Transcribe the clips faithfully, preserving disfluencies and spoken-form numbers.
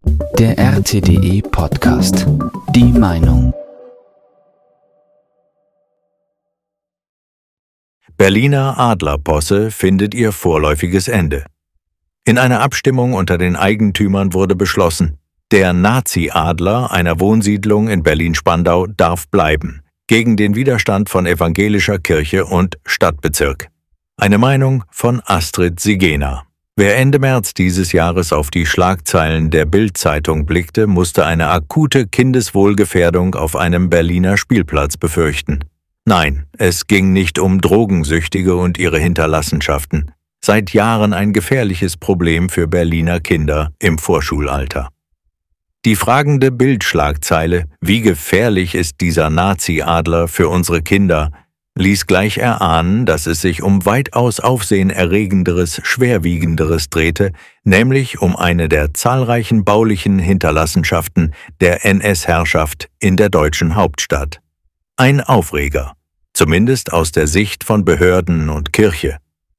Der R T D E Podcast. Die Meinung. Berliner Adlerposse findet ihr vorläufiges Ende. In einer Abstimmung unter den Eigentümern wurde beschlossen, der Nazi-Adler einer Wohnsiedlung in Berlin-Spandau darf bleiben, gegen den Widerstand von evangelischer Kirche und Stadtbezirk. Eine Meinung von Astrid Sigena. Wer Ende März dieses Jahres auf die Schlagzeilen der Bild-Zeitung blickte, musste eine akute Kindeswohlgefährdung auf einem Berliner Spielplatz befürchten. Nein, es ging nicht um Drogensüchtige und ihre Hinterlassenschaften. Seit Jahren ein gefährliches Problem für Berliner Kinder im Vorschulalter. Die fragende Bildschlagzeile, wie gefährlich ist dieser Nazi-Adler für unsere Kinder, ließ gleich erahnen, dass es sich um weitaus aufsehenerregenderes, schwerwiegenderes drehte, nämlich um eine der zahlreichen baulichen Hinterlassenschaften der N S-Herrschaft in der deutschen Hauptstadt. Ein Aufreger, zumindest aus der Sicht von Behörden und Kirche.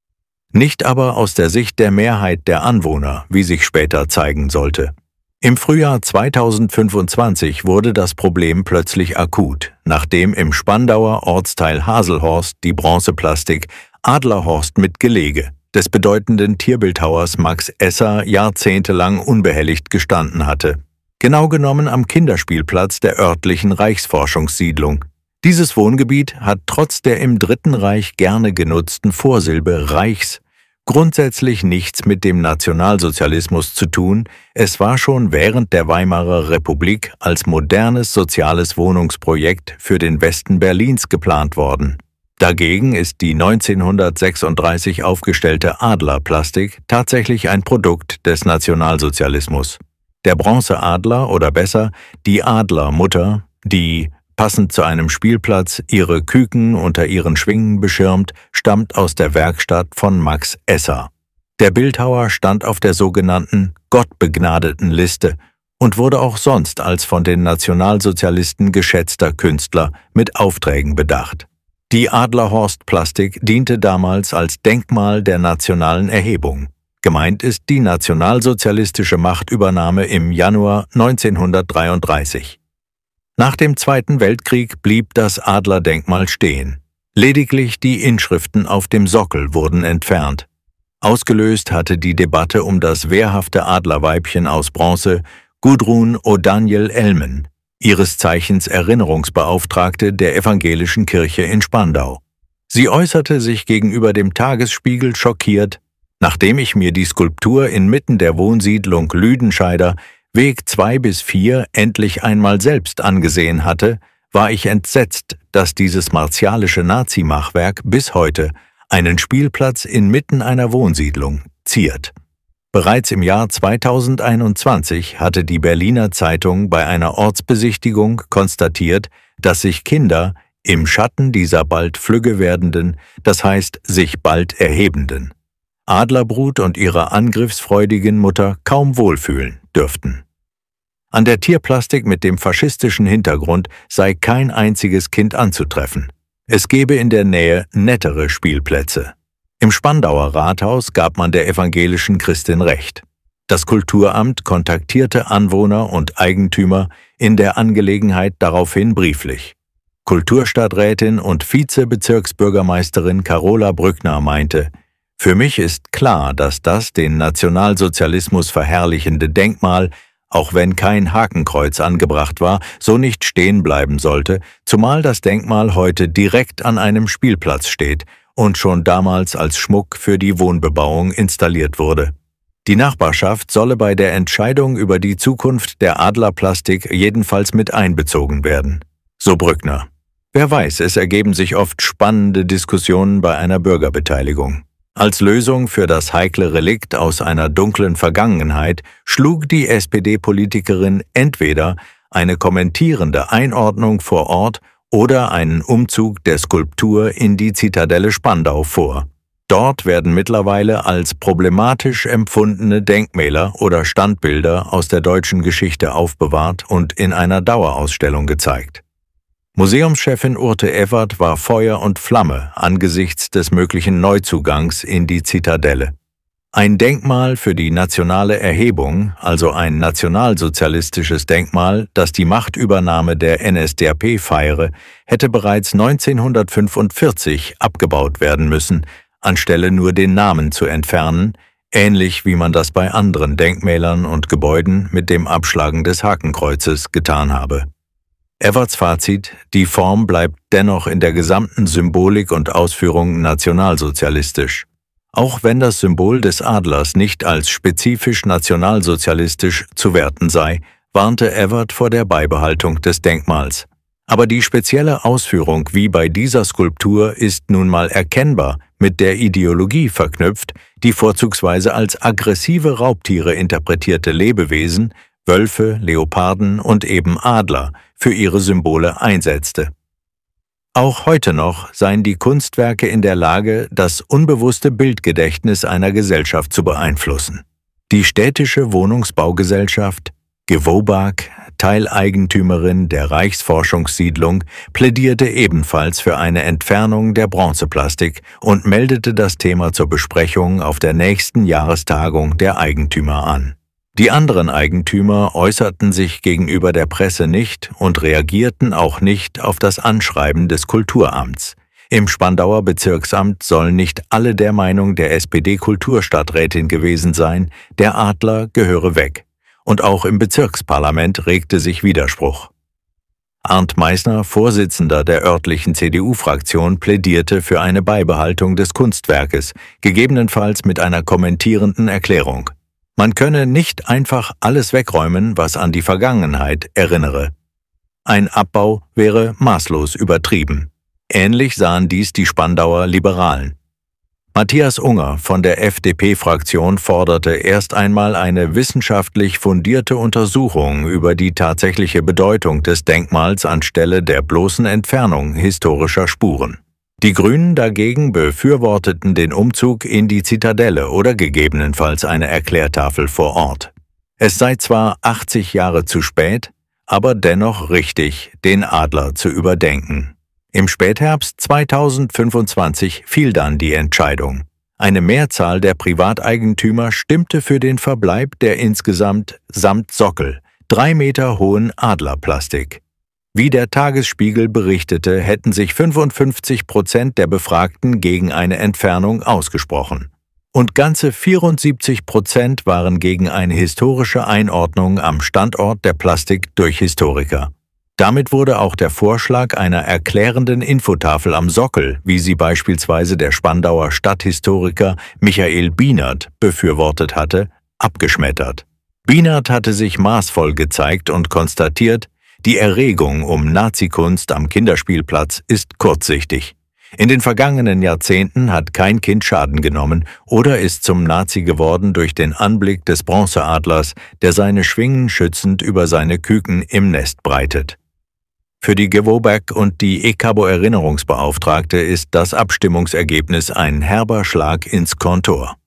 Nicht aber aus der Sicht der Mehrheit der Anwohner, wie sich später zeigen sollte. Im Frühjahr zweitausendfünfundzwanzig wurde das Problem plötzlich akut, nachdem im Spandauer Ortsteil Haselhorst die Bronzeplastik Adlerhorst mit Gelege des bedeutenden Tierbildhauers Max Esser jahrzehntelang unbehelligt gestanden hatte. Genau genommen am Kinderspielplatz der örtlichen Reichsforschungssiedlung. Dieses Wohngebiet hat trotz der im Dritten Reich gerne genutzten Vorsilbe Reichs grundsätzlich nichts mit dem Nationalsozialismus zu tun, es war schon während der Weimarer Republik als modernes soziales Wohnungsprojekt für den Westen Berlins geplant worden. Dagegen ist die neunzehnhundertsechsunddreißig aufgestellte Adlerplastik tatsächlich ein Produkt des Nationalsozialismus. Der Bronzeadler oder besser die Adlermutter, die passend zu einem Spielplatz ihre Küken unter ihren Schwingen beschirmt, stammt aus der Werkstatt von Max Esser. Der Bildhauer stand auf der sogenannten Gottbegnadeten Liste und wurde auch sonst als von den Nationalsozialisten geschätzter Künstler mit Aufträgen bedacht. Die Adlerhorst-Plastik diente damals als Denkmal der nationalen Erhebung. Gemeint ist die nationalsozialistische Machtübernahme im Januar neunzehnhundertdreiunddreißig. Nach dem Zweiten Weltkrieg blieb das Adlerdenkmal stehen. Lediglich die Inschriften auf dem Sockel wurden entfernt. Ausgelöst hatte die Debatte um das wehrhafte Adlerweibchen aus Bronze Gudrun O'Daniel Elmen, ihres Zeichens Erinnerungsbeauftragte der evangelischen Kirche in Spandau. Sie äußerte sich gegenüber dem Tagesspiegel schockiert: Nachdem ich mir die Skulptur inmitten der Wohnsiedlung Lüdenscheider Weg zwei bis vier endlich einmal selbst angesehen hatte, war ich entsetzt, dass dieses martialische Nazi-Machwerk bis heute einen Spielplatz inmitten einer Wohnsiedlung ziert. Bereits im Jahr zweitausendeinundzwanzig hatte die Berliner Zeitung bei einer Ortsbesichtigung konstatiert, dass sich Kinder im Schatten dieser bald flügge werdenden, das heißt sich bald erhebenden Adlerbrut und ihrer angriffsfreudigen Mutter kaum wohlfühlen dürften. An der Tierplastik mit dem faschistischen Hintergrund sei kein einziges Kind anzutreffen. Es gebe in der Nähe nettere Spielplätze. Im Spandauer Rathaus gab man der evangelischen Christin recht. Das Kulturamt kontaktierte Anwohner und Eigentümer in der Angelegenheit daraufhin brieflich. Kulturstadträtin und Vizebezirksbürgermeisterin Carola Brückner meinte: Für mich ist klar, dass das den Nationalsozialismus verherrlichende Denkmal, auch wenn kein Hakenkreuz angebracht war, so nicht stehen bleiben sollte, zumal das Denkmal heute direkt an einem Spielplatz steht und schon damals als Schmuck für die Wohnbebauung installiert wurde. Die Nachbarschaft solle bei der Entscheidung über die Zukunft der Adlerplastik jedenfalls mit einbezogen werden. So Brückner. Wer weiß, es ergeben sich oft spannende Diskussionen bei einer Bürgerbeteiligung. Als Lösung für das heikle Relikt aus einer dunklen Vergangenheit schlug die S P D-Politikerin entweder eine kommentierende Einordnung vor Ort oder einen Umzug der Skulptur in die Zitadelle Spandau vor. Dort werden mittlerweile als problematisch empfundene Denkmäler oder Standbilder aus der deutschen Geschichte aufbewahrt und in einer Dauerausstellung gezeigt. Museumschefin Urte Evert war Feuer und Flamme angesichts des möglichen Neuzugangs in die Zitadelle. Ein Denkmal für die nationale Erhebung, also ein nationalsozialistisches Denkmal, das die Machtübernahme der N S D A P feiere, hätte bereits neunzehnhundertfünfundvierzig abgebaut werden müssen, anstelle nur den Namen zu entfernen, ähnlich wie man das bei anderen Denkmälern und Gebäuden mit dem Abschlagen des Hakenkreuzes getan habe. Everts Fazit: Die Form bleibt dennoch in der gesamten Symbolik und Ausführung nationalsozialistisch. Auch wenn das Symbol des Adlers nicht als spezifisch nationalsozialistisch zu werten sei, warnte Evert vor der Beibehaltung des Denkmals. Aber die spezielle Ausführung wie bei dieser Skulptur ist nun mal erkennbar mit der Ideologie verknüpft, die vorzugsweise als aggressive Raubtiere interpretierte Lebewesen, Wölfe, Leoparden und eben Adler, für ihre Symbole einsetzte. Auch heute noch seien die Kunstwerke in der Lage, das unbewusste Bildgedächtnis einer Gesellschaft zu beeinflussen. Die städtische Wohnungsbaugesellschaft, Gewobag, Teileigentümerin der Reichsforschungssiedlung, plädierte ebenfalls für eine Entfernung der Bronzeplastik und meldete das Thema zur Besprechung auf der nächsten Jahrestagung der Eigentümer an. Die anderen Eigentümer äußerten sich gegenüber der Presse nicht und reagierten auch nicht auf das Anschreiben des Kulturamts. Im Spandauer Bezirksamt sollen nicht alle der Meinung der S P D-Kulturstadträtin gewesen sein, der Adler gehöre weg. Und auch im Bezirksparlament regte sich Widerspruch. Arndt Meissner, Vorsitzender der örtlichen C D U-Fraktion, plädierte für eine Beibehaltung des Kunstwerkes, gegebenenfalls mit einer kommentierenden Erklärung. Man könne nicht einfach alles wegräumen, was an die Vergangenheit erinnere. Ein Abbau wäre maßlos übertrieben. Ähnlich sahen dies die Spandauer Liberalen. Matthias Unger von der F D P-Fraktion forderte erst einmal eine wissenschaftlich fundierte Untersuchung über die tatsächliche Bedeutung des Denkmals anstelle der bloßen Entfernung historischer Spuren. Die Grünen dagegen befürworteten den Umzug in die Zitadelle oder gegebenenfalls eine Erklärtafel vor Ort. Es sei zwar achtzig Jahre zu spät, aber dennoch richtig, den Adler zu überdenken. Im Spätherbst zweitausendfünfundzwanzig fiel dann die Entscheidung. Eine Mehrzahl der Privateigentümer stimmte für den Verbleib der insgesamt samt Sockel drei Meter hohen Adlerplastik. Wie der Tagesspiegel berichtete, hätten sich fünfundfünfzig Prozent der Befragten gegen eine Entfernung ausgesprochen. Und ganze vierundsiebzig Prozent waren gegen eine historische Einordnung am Standort der Plastik durch Historiker. Damit wurde auch der Vorschlag einer erklärenden Infotafel am Sockel, wie sie beispielsweise der Spandauer Stadthistoriker Michael Bienert befürwortet hatte, abgeschmettert. Bienert hatte sich maßvoll gezeigt und konstatiert, die Erregung um Nazikunst am Kinderspielplatz ist kurzsichtig. In den vergangenen Jahrzehnten hat kein Kind Schaden genommen oder ist zum Nazi geworden durch den Anblick des Bronzeadlers, der seine Schwingen schützend über seine Küken im Nest breitet. Für die Gewobag und die E K A B O-Erinnerungsbeauftragte ist das Abstimmungsergebnis ein herber Schlag ins Kontor.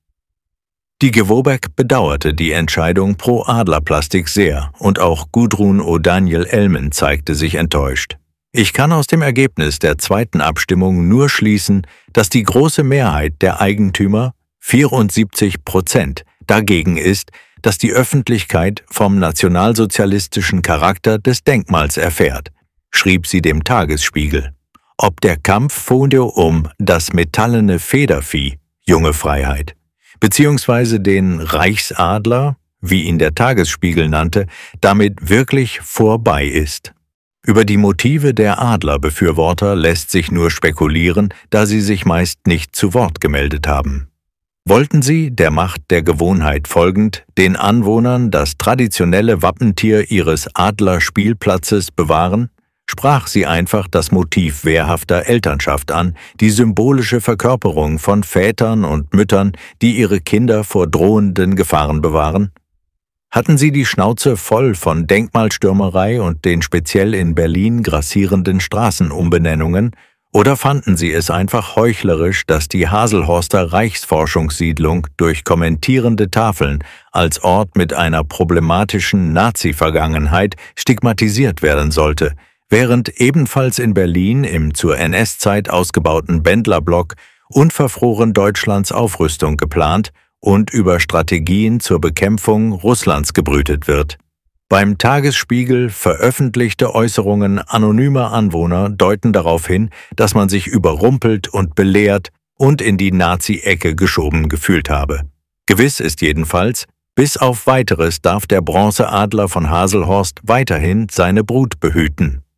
Die Gewobag bedauerte die Entscheidung pro Adlerplastik sehr und auch Gudrun O'Daniel-Elmen zeigte sich enttäuscht. Ich kann aus dem Ergebnis der zweiten Abstimmung nur schließen, dass die große Mehrheit der Eigentümer, vierundsiebzig Prozent, dagegen ist, dass die Öffentlichkeit vom nationalsozialistischen Charakter des Denkmals erfährt, schrieb sie dem Tagesspiegel. Ob der Kampf Fodio um das metallene Federvieh, junge Freiheit, beziehungsweise den Reichsadler, wie ihn der Tagesspiegel nannte, damit wirklich vorbei ist. Über die Motive der Adlerbefürworter lässt sich nur spekulieren, da sie sich meist nicht zu Wort gemeldet haben. Wollten sie, der Macht der Gewohnheit folgend, den Anwohnern das traditionelle Wappentier ihres Adlerspielplatzes bewahren, sprach sie einfach das Motiv wehrhafter Elternschaft an, die symbolische Verkörperung von Vätern und Müttern, die ihre Kinder vor drohenden Gefahren bewahren? Hatten sie die Schnauze voll von Denkmalstürmerei und den speziell in Berlin grassierenden Straßenumbenennungen, oder fanden sie es einfach heuchlerisch, dass die Haselhorster Reichsforschungssiedlung durch kommentierende Tafeln als Ort mit einer problematischen Nazi-Vergangenheit stigmatisiert werden sollte, während ebenfalls in Berlin im zur N S-Zeit ausgebauten Bendlerblock unverfroren Deutschlands Aufrüstung geplant und über Strategien zur Bekämpfung Russlands gebrütet wird. Beim Tagesspiegel veröffentlichte Äußerungen anonymer Anwohner deuten darauf hin, dass man sich überrumpelt und belehrt und in die Nazi-Ecke geschoben gefühlt habe. Gewiss ist jedenfalls, bis auf Weiteres darf der Bronzeadler von Haselhorst weiterhin seine Brut behüten.